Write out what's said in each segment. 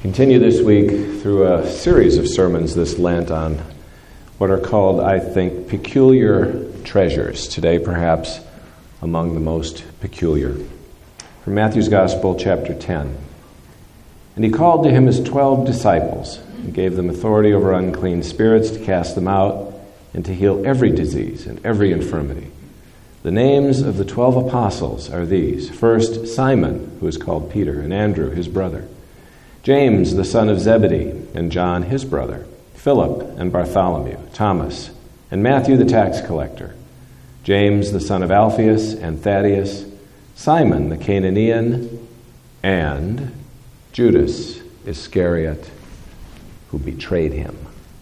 Continue this week through a series of sermons this Lent on what are called, I think, peculiar treasures. Today, perhaps, among the most peculiar. From Matthew's Gospel, chapter 10. And he called to him his 12 disciples, and gave them authority over unclean spirits to cast them out, and to heal every disease and every infirmity. The names of the 12 apostles are these. First, Simon, who is called Peter, and Andrew, his brother. James, the son of Zebedee, and John, his brother. Philip and Bartholomew, Thomas, and Matthew, the tax collector. James, the son of Alphaeus, and Thaddeus. Simon, the Canaanian, and Judas Iscariot, who betrayed him.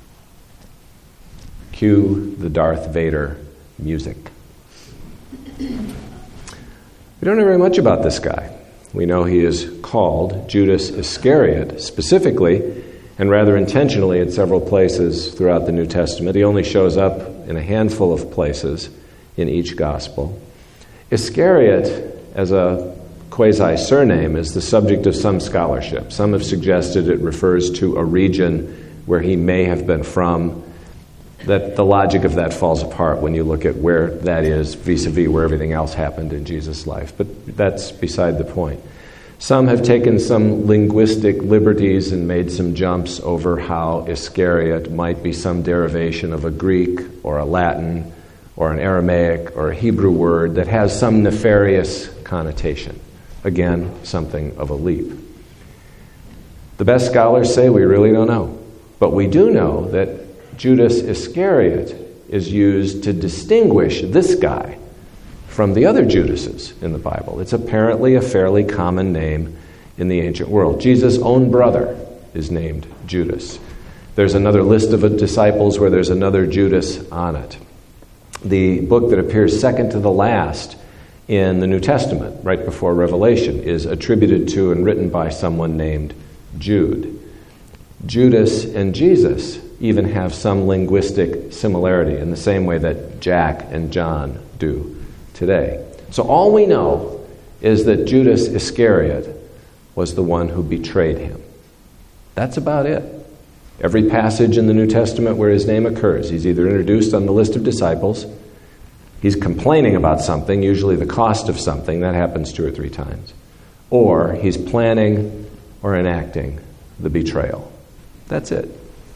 Cue the Darth Vader music. We don't know very much about this guy. We know he is called Judas Iscariot specifically and rather intentionally at several places throughout the New Testament. He only shows up in a handful of places in each gospel. Iscariot, as a quasi-surname, is the subject of some scholarship. Some have suggested it refers to a region where he may have been from. That the logic of that falls apart when you look at where that is vis-a-vis where everything else happened in Jesus' life. But that's beside the point. Some have taken some linguistic liberties and made some jumps over how Iscariot might be some derivation of a Greek or a Latin or an Aramaic or a Hebrew word that has some nefarious connotation. Again, something of a leap. The best scholars say we really don't know. But we do know that Judas Iscariot is used to distinguish this guy from the other Judases in the Bible. It's apparently a fairly common name in the ancient world. Jesus' own brother is named Judas. There's another list of disciples where there's another Judas on it. The book that appears second to the last in the New Testament, right before Revelation, is attributed to and written by someone named Jude. Judas and Jesus even have some linguistic similarity in the same way that Jack and John do today. So all we know is that Judas Iscariot was the one who betrayed him. That's about it. Every passage in the New Testament where his name occurs, he's either introduced on the list of disciples, he's complaining about something, usually the cost of something, that happens 2 or 3 times, or he's planning or enacting the betrayal. That's it.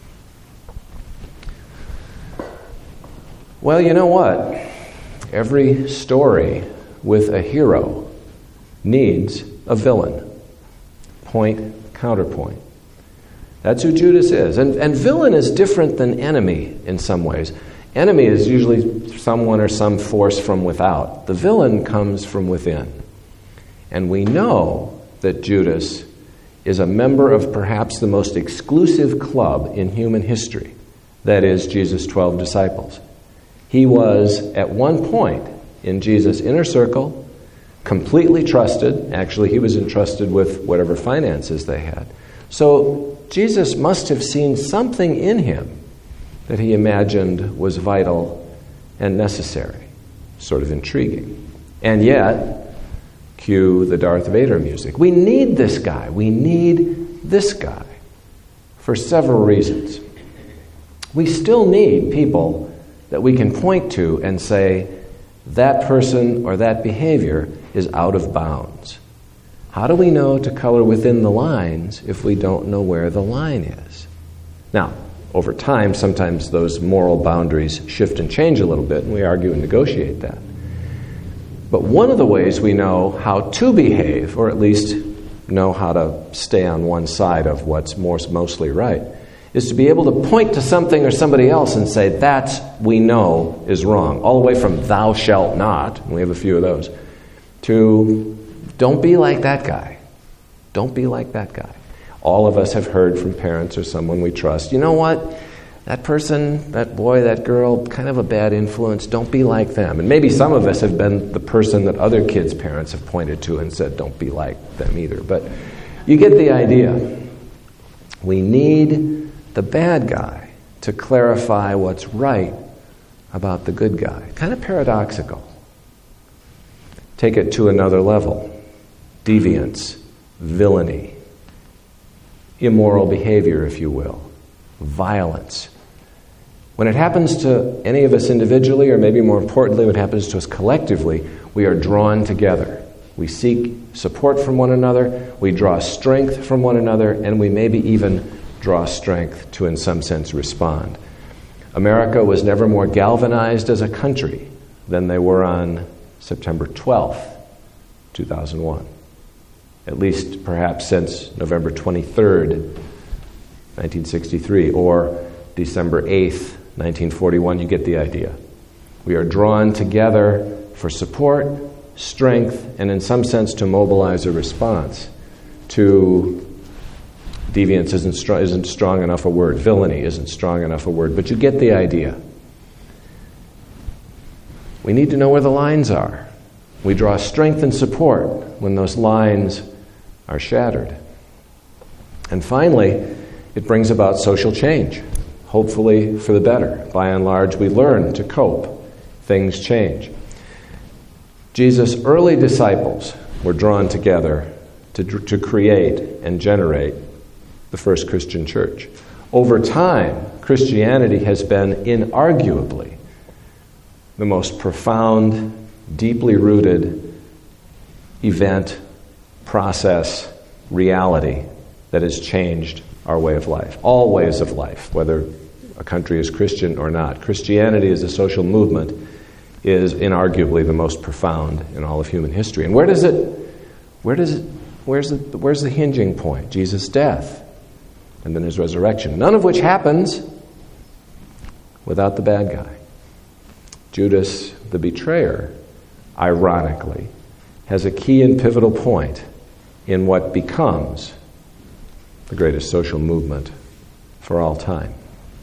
Well, you know what? Every story with a hero needs a villain. Point, counterpoint. That's who Judas is. And villain is different than enemy in some ways. Enemy is usually someone or some force from without. The villain comes from within. And we know that Judas is a member of perhaps the most exclusive club in human history. That is, Jesus' 12 disciples. He was, at one point, in Jesus' inner circle, completely trusted. Actually, he was entrusted with whatever finances they had. So Jesus must have seen something in him that he imagined was vital and necessary. Sort of intriguing. And yet, cue the Darth Vader music. We need this guy. We need this guy for several reasons. We still need people that we can point to and say, that person or that behavior is out of bounds. How do we know to color within the lines if we don't know where the line is? Now, over time, sometimes those moral boundaries shift and change a little bit, and we argue and negotiate that. But one of the ways we know how to behave, or at least know how to stay on one side of what's mostly right, is to be able to point to something or somebody else and say, that we know is wrong. All the way from thou shalt not, and we have a few of those, to don't be like that guy. Don't be like that guy. All of us have heard from parents or someone we trust, you know what? That person, that boy, that girl, kind of a bad influence. Don't be like them. And maybe some of us have been the person that other kids' parents have pointed to and said, don't be like them either. But you get the idea. We need the bad guy to clarify what's right about the good guy. Kind of paradoxical. Take it to another level. Deviance, villainy. immoral behavior, if you will, violence. When it happens to any of us individually, or maybe more importantly, when it happens to us collectively, we are drawn together. We seek support from one another, we draw strength from one another, and we maybe even draw strength to, in some sense, respond. America was never more galvanized as a country than they were on September 12th, 2001. At least perhaps since November 23rd, 1963, or December 8th, 1941, you get the idea. We are drawn together for support, strength, and in some sense to mobilize a response to deviance isn't strong enough a word. Villainy isn't strong enough a word, but you get the idea. We need to know where the lines are. We draw strength and support when those lines are shattered. And finally, it brings about social change, hopefully for the better. By and large, we learn to cope. Things change. Jesus' early disciples were drawn together to create and generate the first Christian church. Over time, Christianity has been inarguably the most profound, deeply rooted event, process, reality that has changed our way of life. All ways of life, whether a country is Christian or not. Christianity as a social movement is inarguably the most profound in all of human history. And where's the hinging point? Jesus' death and then his resurrection. None of which happens without the bad guy. Judas, the betrayer, ironically, has a key and pivotal point in what becomes the greatest social movement for all time.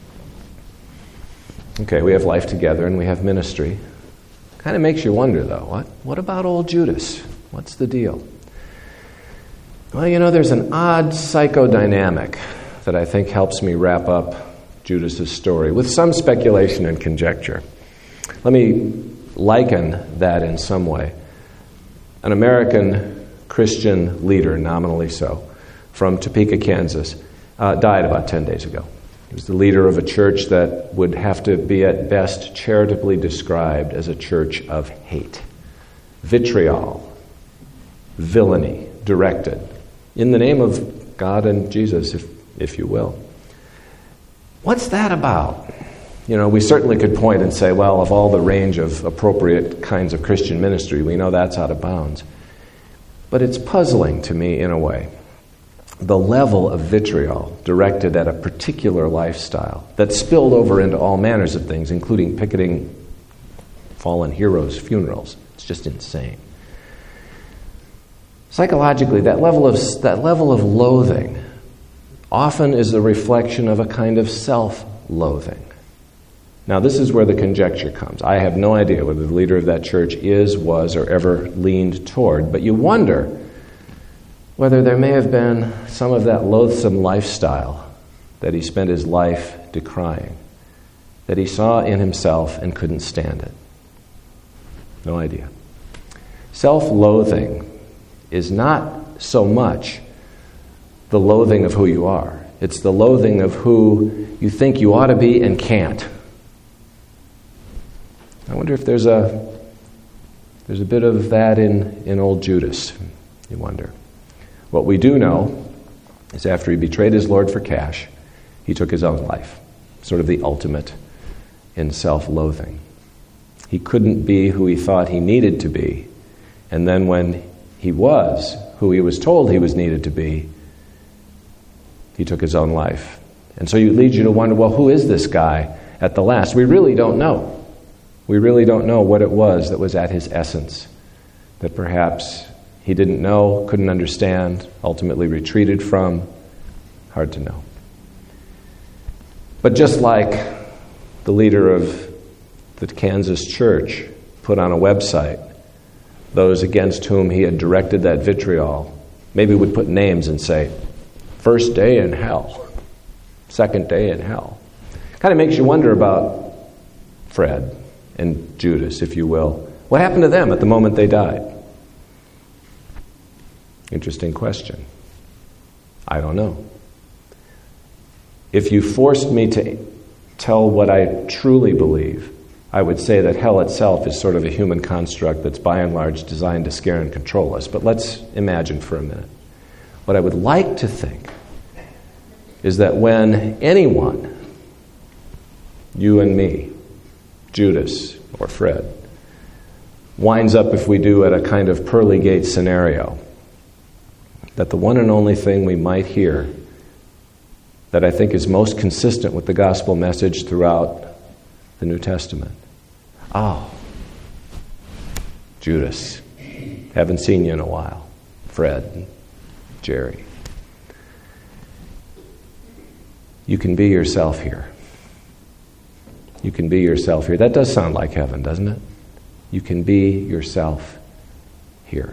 Okay, we have life together and we have ministry. Kind of makes you wonder, though, what about old Judas? What's the deal? Well, there's an odd psychodynamic that I think helps me wrap up Judas's story with some speculation and conjecture. Let me liken that in some way. An American Christian leader, nominally so, from Topeka, Kansas, died about 10 days ago. He was the leader of a church that would have to be at best charitably described as a church of hate. Vitriol, villainy directed in the name of God and Jesus, if you will. What's that about? We certainly could point and say, well, of all the range of appropriate kinds of Christian ministry, we know that's out of bounds. But it's puzzling to me in a way. The level of vitriol directed at a particular lifestyle that spilled over into all manners of things, including picketing fallen heroes' funerals. It's just insane. Psychologically, that level of loathing often is a reflection of a kind of self-loathing. Now, this is where the conjecture comes. I have no idea whether the leader of that church is, was, or ever leaned toward, but you wonder whether there may have been some of that loathsome lifestyle that he spent his life decrying, that he saw in himself and couldn't stand it. No idea. Self-loathing is not so much the loathing of who you are. It's the loathing of who you think you ought to be and can't. I wonder if there's a bit of that in old Judas, you wonder. What we do know is after he betrayed his Lord for cash, he took his own life, sort of the ultimate in self-loathing. He couldn't be who he thought he needed to be, and then when he was who he was told he was needed to be, he took his own life. And so it leads you to wonder, well, who is this guy at the last? We really don't know. We really don't know what it was that was at his essence, that perhaps he didn't know, couldn't understand, ultimately retreated from. Hard to know. But just like the leader of the Kansas church put on a website those against whom he had directed that vitriol, maybe would put names and say, first day in hell, second day in hell. Kind of makes you wonder about Fred and Judas, if you will. What happened to them at the moment they died? Interesting question. I don't know. If you forced me to tell what I truly believe, I would say that hell itself is sort of a human construct that's by and large designed to scare and control us. But let's imagine for a minute. What I would like to think is that when anyone, you and me, Judas or Fred, winds up, if we do, at a kind of pearly gate scenario, that the one and only thing we might hear that I think is most consistent with the gospel message throughout the New Testament. Oh, Judas, haven't seen you in a while. Fred, Jerry. You can be yourself here. You can be yourself here. That does sound like heaven, doesn't it? You can be yourself here.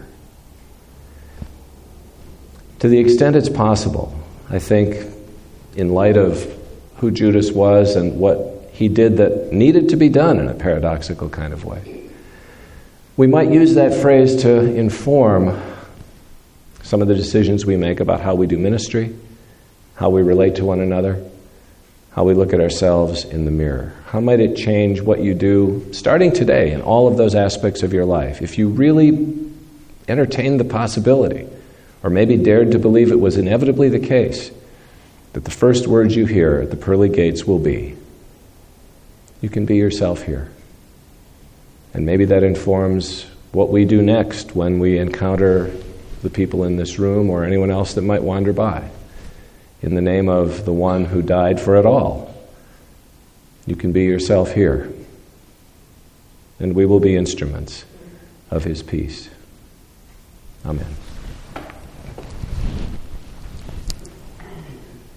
To the extent it's possible, I think, in light of who Judas was and what he did that needed to be done in a paradoxical kind of way, we might use that phrase to inform some of the decisions we make about how we do ministry, how we relate to one another, how we look at ourselves in the mirror. How might it change what you do starting today in all of those aspects of your life? If you really entertained the possibility, or maybe dared to believe it was inevitably the case, that the first words you hear at the pearly gates will be, you can be yourself here. And maybe that informs what we do next when we encounter the people in this room or anyone else that might wander by. In the name of the one who died for it all, you can be yourself here. And we will be instruments of his peace. Amen.